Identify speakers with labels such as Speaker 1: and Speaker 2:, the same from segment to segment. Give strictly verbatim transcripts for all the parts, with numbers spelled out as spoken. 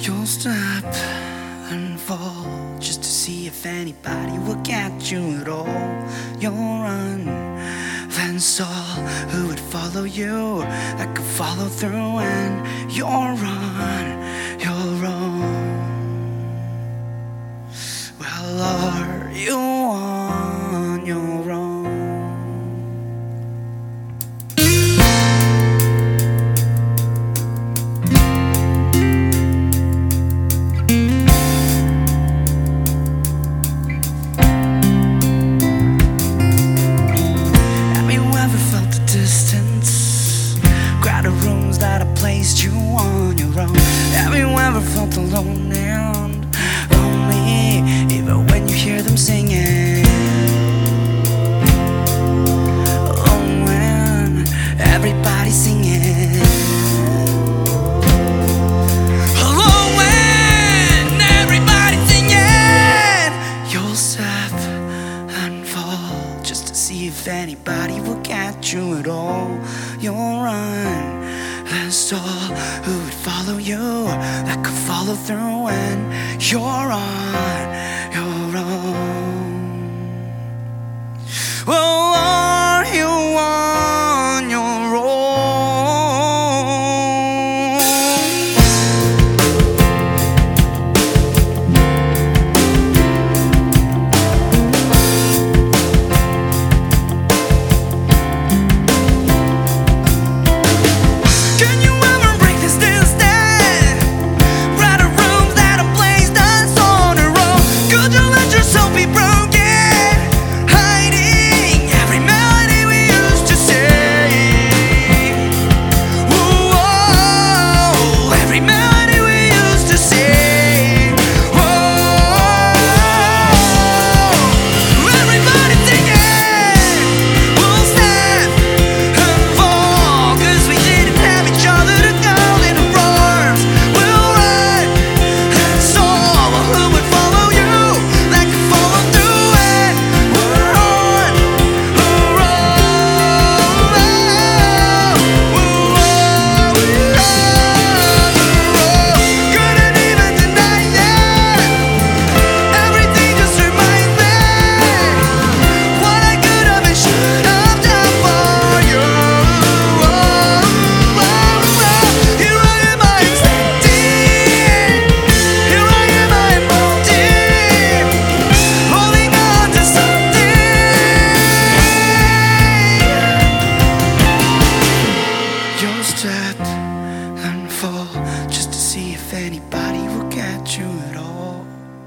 Speaker 1: You'll step and fall just to see if anybody will catch you at all. You'll run, then saw who would follow you, that could follow through. And you'll run, you'll run. Well, are you on your own? Placed you on your own. Have you ever felt alone and lonely, even when you hear them singing? Oh, when everybody's singing. Oh, when everybody's singing. You'll step and fall just to see if anybody will catch you at all. You'll run and saw who would follow you, that could follow through. And you're on your own. Well, are you on your own? Step and fall just to see if anybody will catch you at all.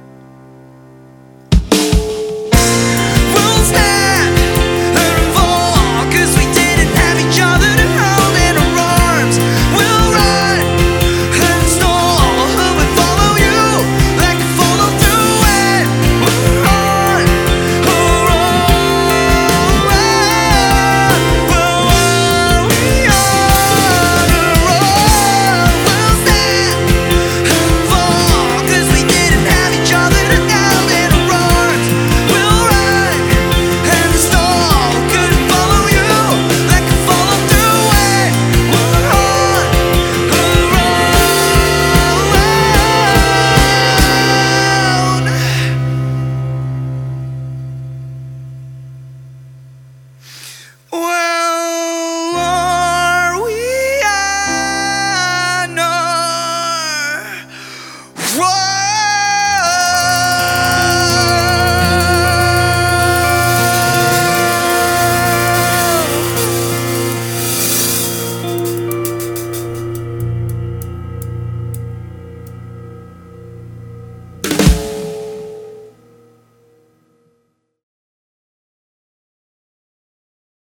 Speaker 1: We'll snap and fall, 'cause we didn't have each other to hold in our arms. We'll run and stall who would follow you, that could follow through. And we're on, we're on, well, we are. Run!